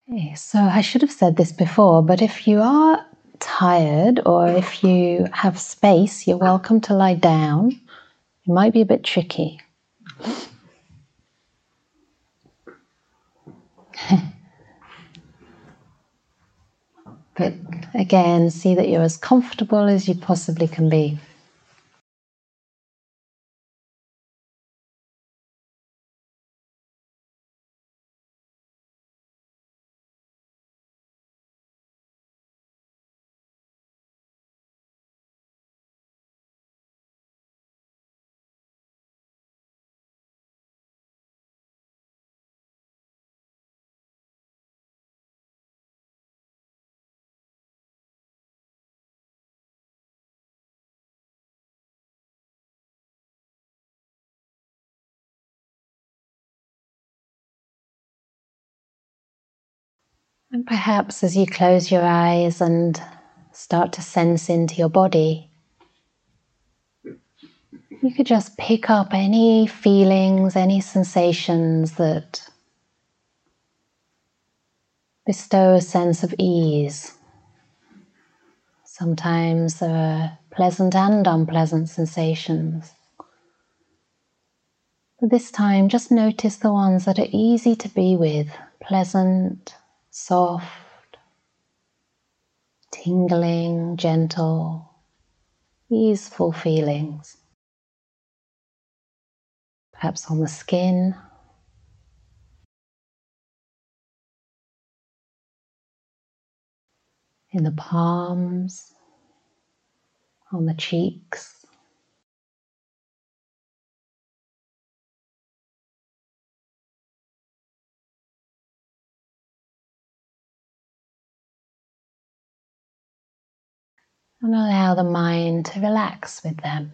Okay, so I should have said this before, but if you are tired or if you have space, you're welcome to lie down. It might be a bit tricky. But again, see that you're as comfortable as you possibly can be. And perhaps as you close your eyes and start to sense into your body, you could just pick up any feelings, any sensations that bestow a sense of ease. Sometimes there are pleasant and unpleasant sensations. But this time, just notice the ones that are easy to be with, pleasant, soft, tingling, gentle, easeful feelings. Perhaps on the skin, in the palms, on the cheeks. And allow the mind to relax with them.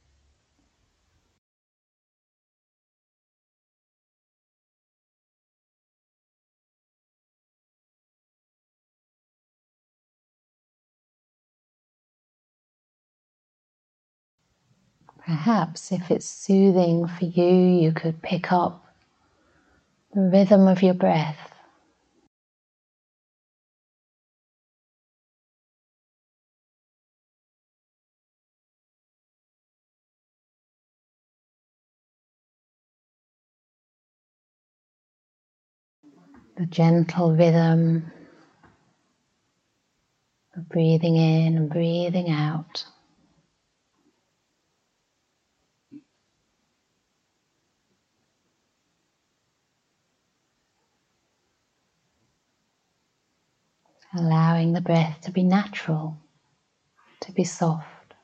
Perhaps if it's soothing for you, you could pick up the rhythm of your breath. The gentle rhythm of breathing in and breathing out. Allowing the breath to be natural, to be soft.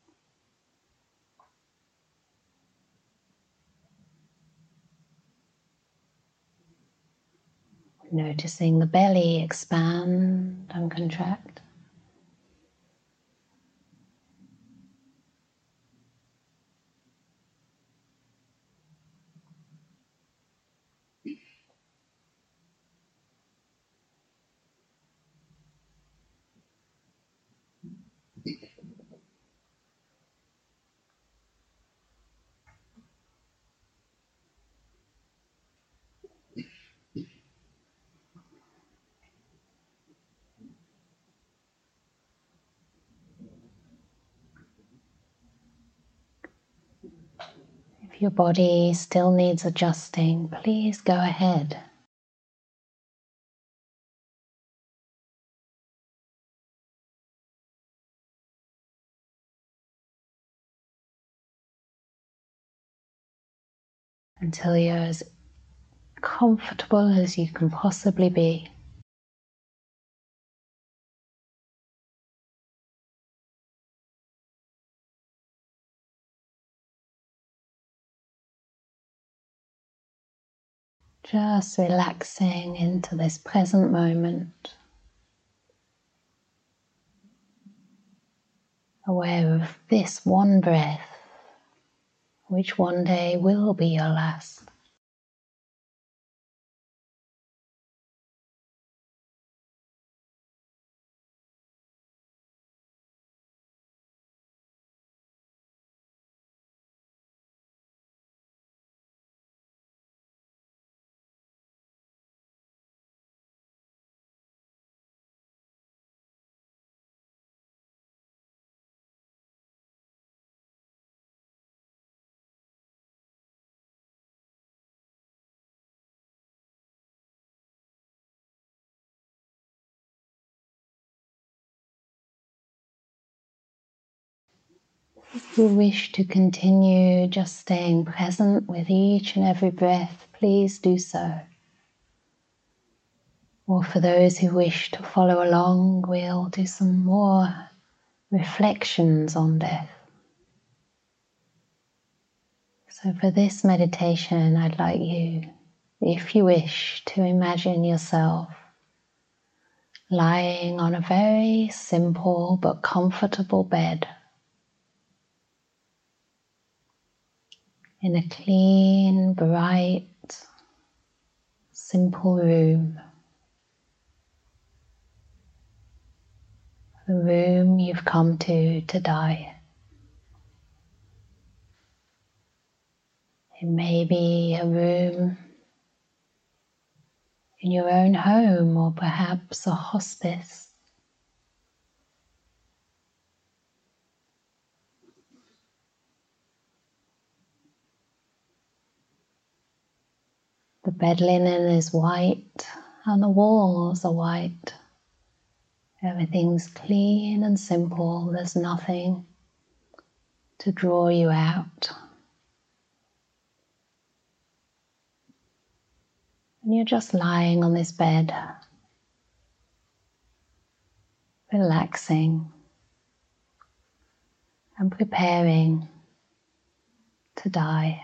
Noticing the belly expand and contract. If your body still needs adjusting, please go ahead. Until you're as comfortable as you can possibly be. Just relaxing into this present moment. Aware of this one breath, which one day will be your last. If you wish to continue just staying present with each and every breath, please do so. Or for those who wish to follow along, we'll do some more reflections on death. So for this meditation, I'd like you, if you wish, to imagine yourself lying on a very simple but comfortable bed in a clean, bright, simple room. The room you've come to die. It may be a room in your own home or perhaps a hospice. The bed linen is white and the walls are white. Everything's clean and simple. There's nothing to draw you out. And you're just lying on this bed, relaxing and preparing to die.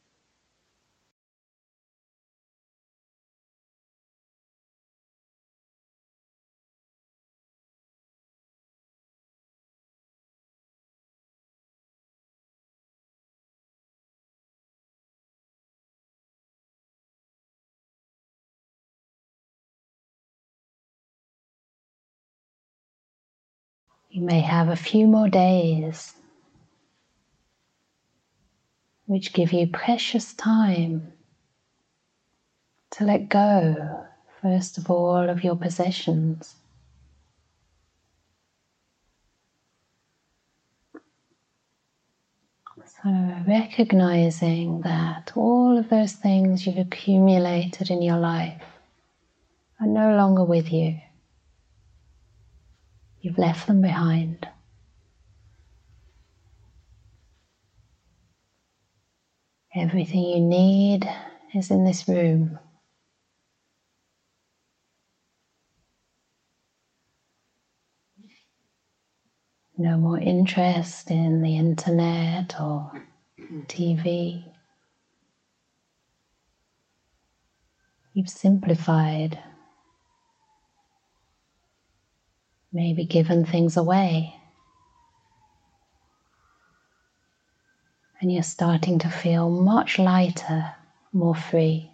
You may have a few more days which give you precious time to let go, first of all, of your possessions. So recognizing that all of those things you've accumulated in your life are no longer with you. You've left them behind. Everything you need is in this room. No more interest in the internet or TV. You've simplified, maybe given things away. And you're starting to feel much lighter, more free.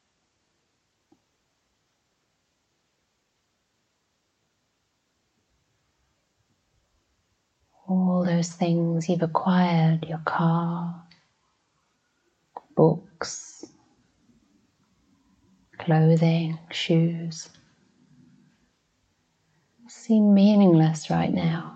All those things you've acquired, your car, books, clothing, shoes, seem meaningless right now.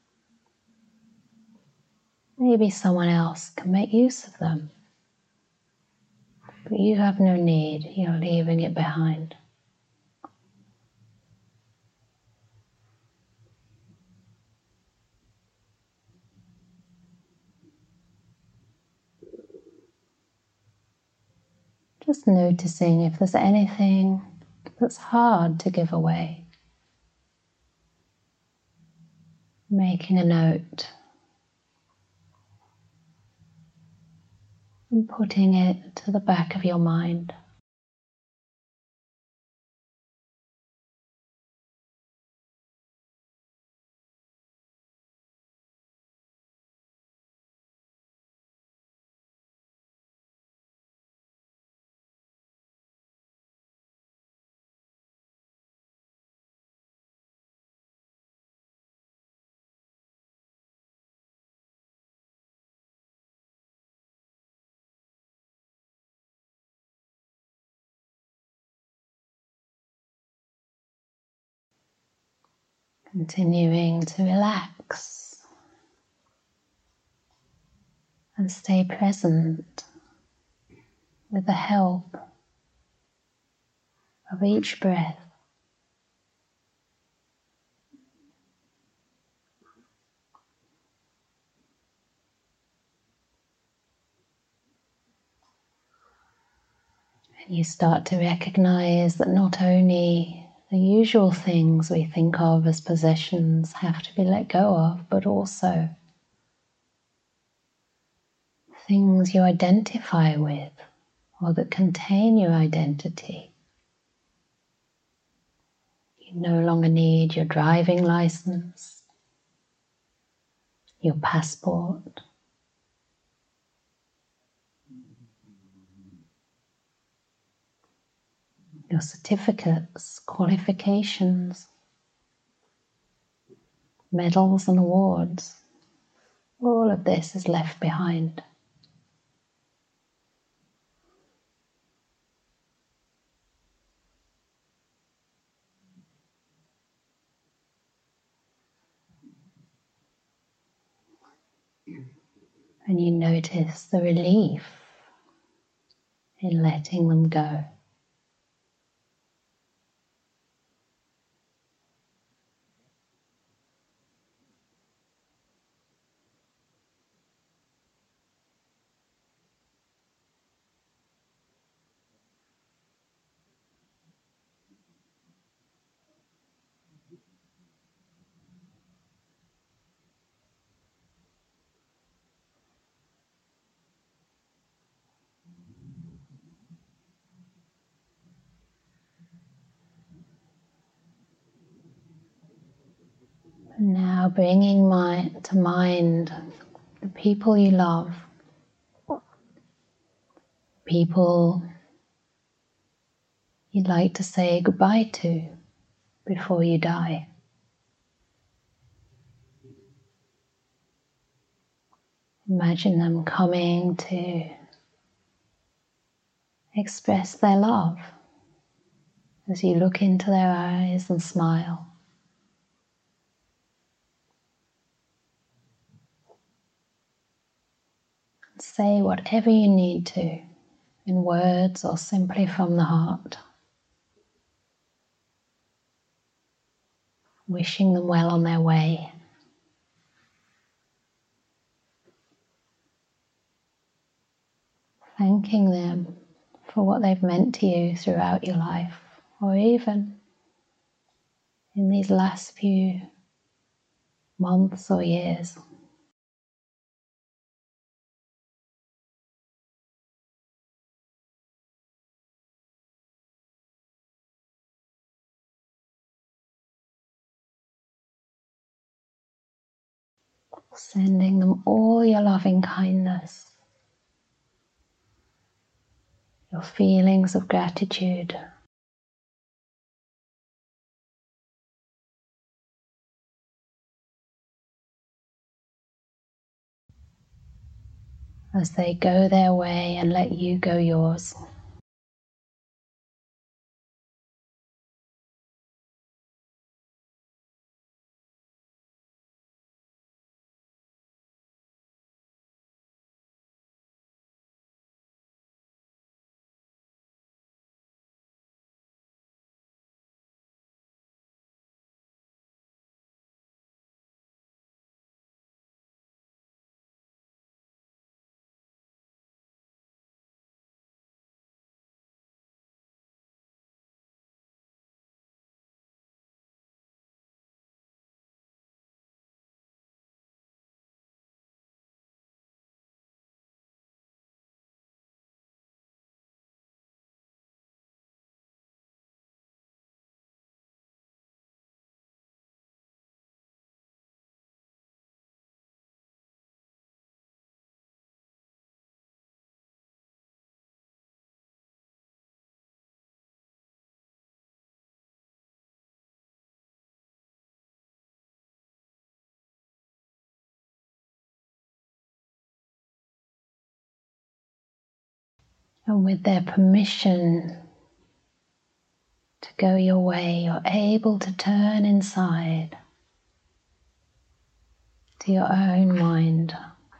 Maybe someone else can make use of them, but you have no need, you're leaving it behind. Just noticing if there's anything that's hard to give away. Making a note and putting it to the back of your mind. Continuing to relax and stay present with the help of each breath. You start to recognize that not only the usual things we think of as possessions have to be let go of, but also things you identify with or that contain your identity. You no longer need your driving license, your passport, your certificates, qualifications, medals and awards. All of this is left behind. And you notice the relief in letting them go. And now bringing to mind the people you love, people you'd like to say goodbye to before you die. Imagine them coming to express their love as you look into their eyes and smile. Say whatever you need to, in words or simply from the heart. Wishing them well on their way. Thanking them for what they've meant to you throughout your life, or even in these last few months or years. Sending them all your loving kindness, your feelings of gratitude. As they go their way and let you go yours. And with their permission to go your way, you're able to turn inside to your own mind.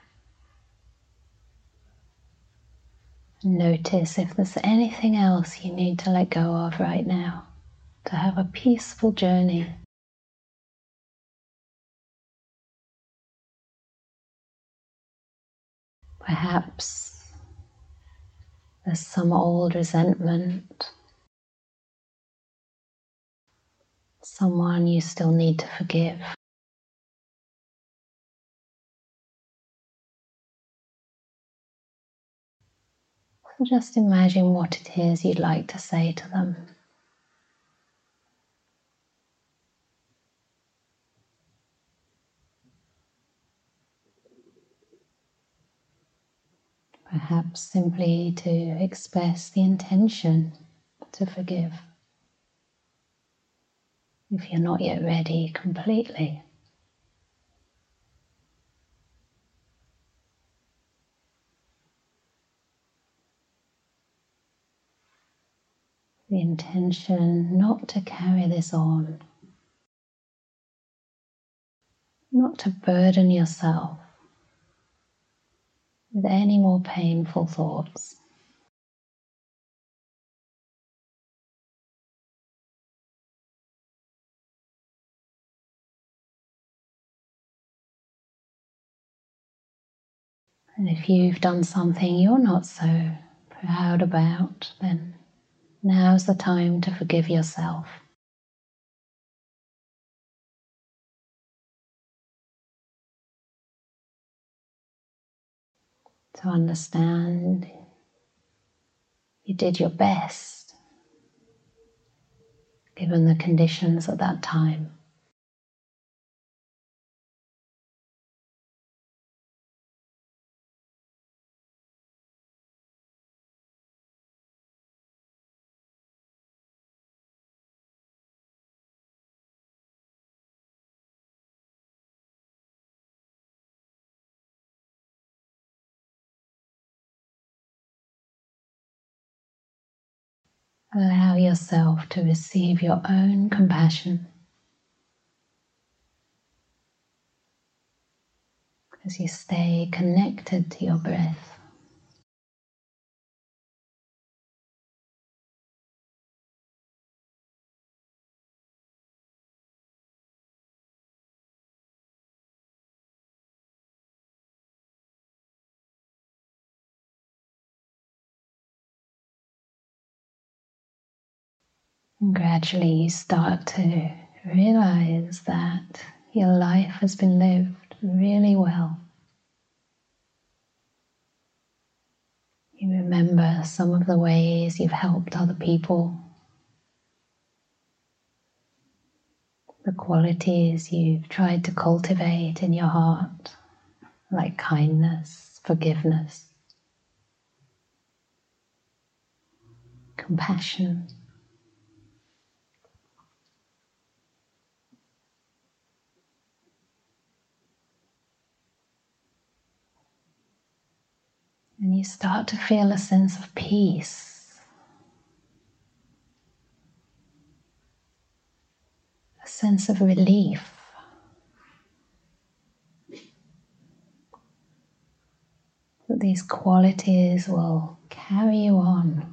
Notice if there's anything else you need to let go of right now to have a peaceful journey. Perhaps There's some old resentment, someone you still need to forgive. So just imagine what it is you'd like to say to them. Perhaps simply to express the intention to forgive, if you're not yet ready completely. The intention not to carry this on, not to burden yourself with any more painful thoughts. And if you've done something you're not so proud about, then now's the time to forgive yourself. To understand you did your best given the conditions at that time. Allow yourself to receive your own compassion as you stay connected to your breath. And gradually you start to realize that your life has been lived really well. You remember some of the ways you've helped other people, the qualities you've tried to cultivate in your heart, like kindness, forgiveness, compassion. And you start to feel a sense of peace, a sense of relief. That these qualities will carry you on.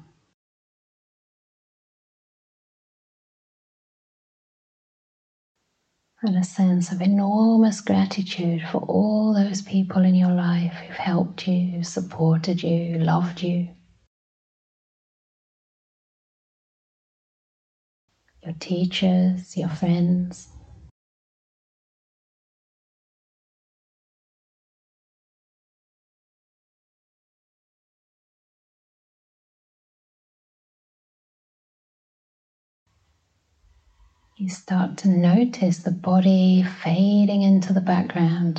And a sense of enormous gratitude for all those people in your life who've helped you, supported you, loved you. Your teachers, your friends. You start to notice the body fading into the background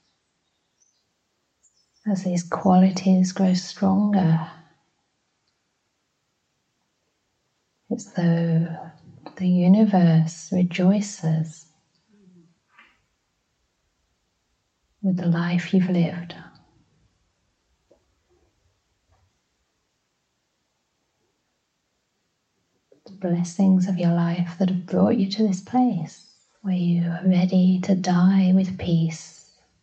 as these qualities grow stronger. It's though the universe rejoices with the life you've lived. The blessings of your life that have brought you to this place where you are ready to die with peace.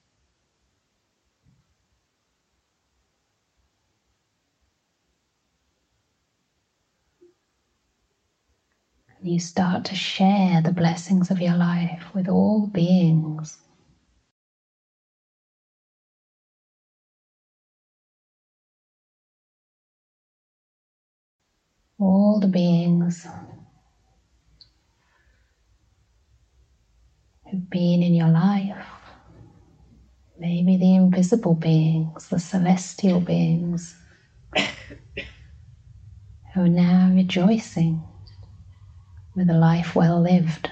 And you start to share the blessings of your life with all beings. all the beings who've been in your life, maybe the invisible beings, the celestial beings, who are now rejoicing with a life well lived.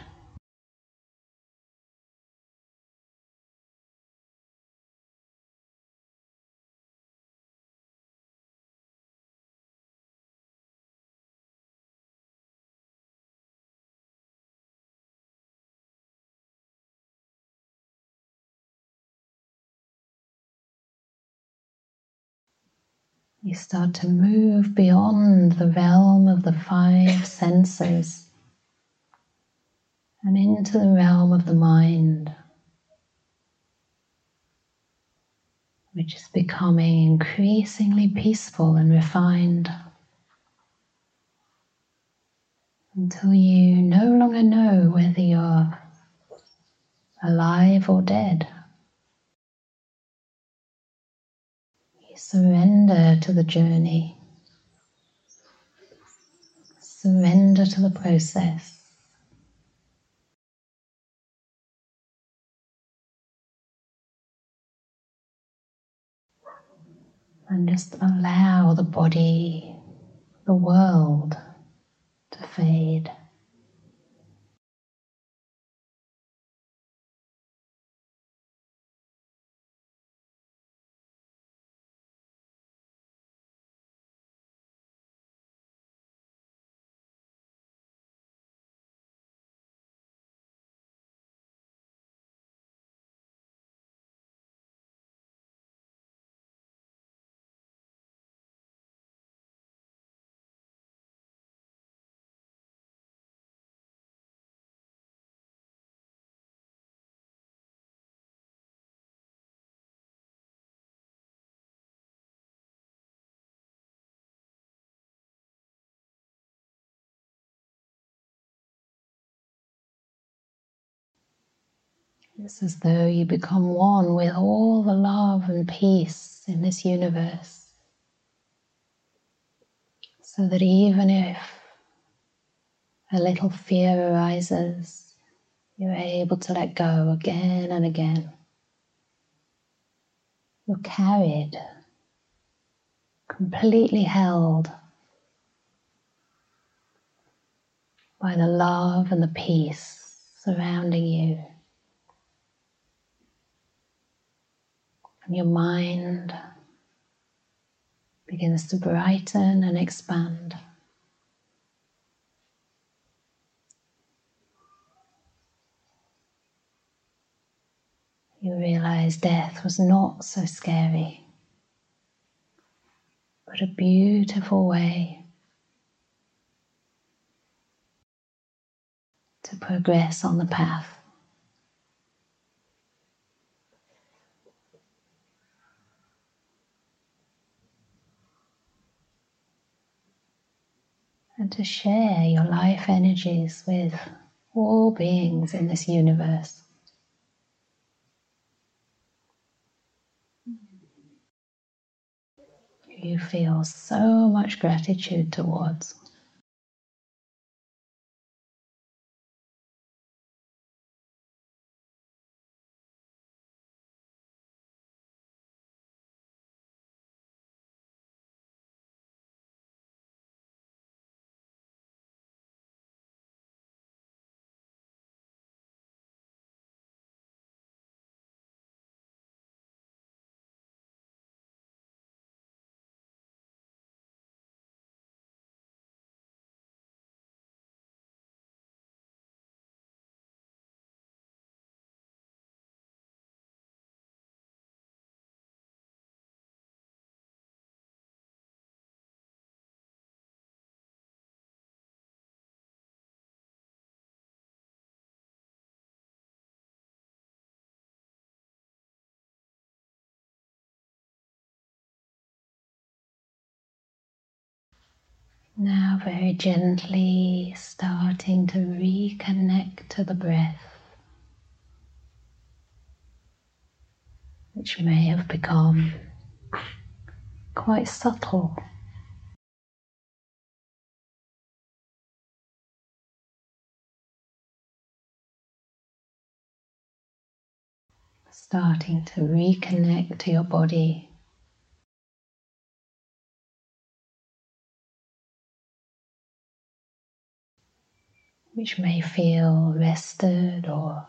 You start to move beyond the realm of the five senses and into the realm of the mind, which is becoming increasingly peaceful and refined until you no longer know whether you're alive or dead. You surrender to the journey, surrender to the process. And just allow the body, the world, to fade. It's as though you become one with all the love and peace in this universe, so that even if a little fear arises, you're able to let go again and again. You're carried, completely held by the love and the peace surrounding you. And your mind begins to brighten and expand. You realize death was not so scary, but a beautiful way to progress on the path. And to share your life energies with all beings in this universe. You feel so much gratitude towards. Now very gently starting to reconnect to the breath, which may have become quite subtle. starting to reconnect to your body, which may feel rested or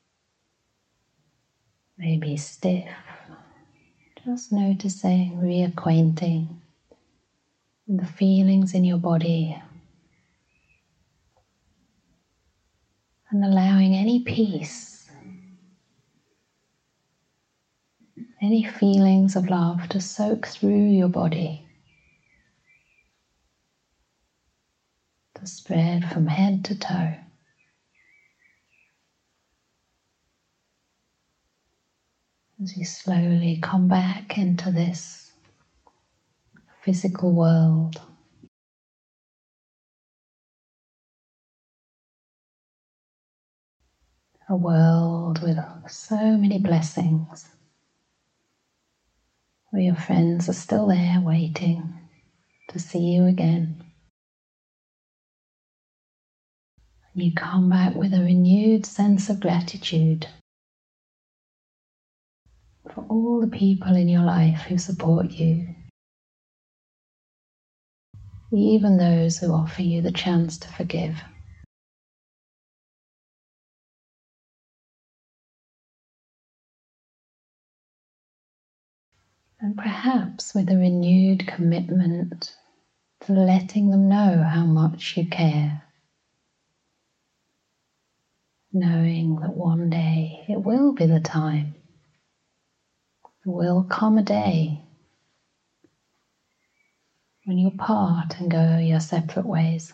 maybe stiff. Just noticing, reacquainting with the feelings in your body and allowing any peace, any feelings of love to soak through your body, to spread from head to toe. As you slowly come back into this physical world, a world with so many blessings, where your friends are still there waiting to see you again. You come back with a renewed sense of gratitude for all the people in your life who support you, even those who offer you the chance to forgive. And perhaps with a renewed commitment to letting them know how much you care, knowing that one day it will be the time. There will come a day when you'll part and go your separate ways.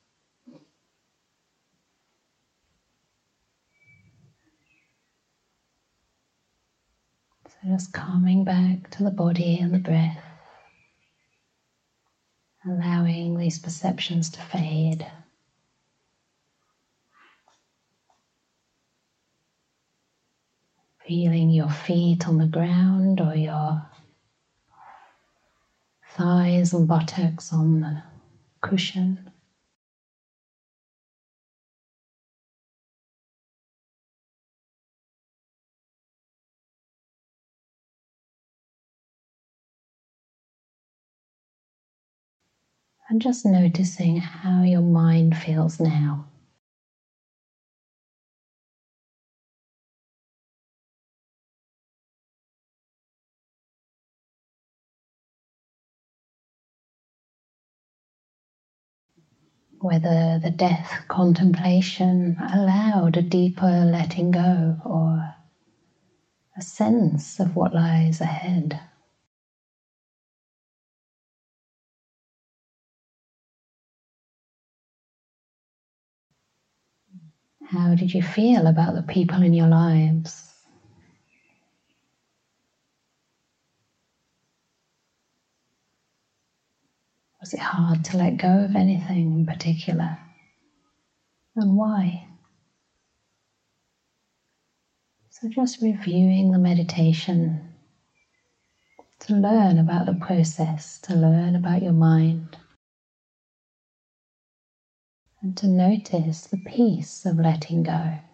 So just coming back to the body and the breath, allowing these perceptions to fade. Feeling your feet on the ground or your thighs and buttocks on the cushion. And just noticing how your mind feels now. Whether the death contemplation allowed a deeper letting go or a sense of what lies ahead. How did you feel about the people in your lives? Was it hard to let go of anything in particular? And why? So just reviewing the meditation to learn about the process, to learn about your mind, and to notice the peace of letting go.